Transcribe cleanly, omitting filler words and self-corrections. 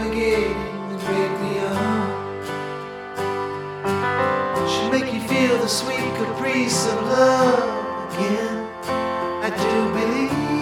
navigating the great beyond. Should make you feel the sweet caprice of love again. I do believe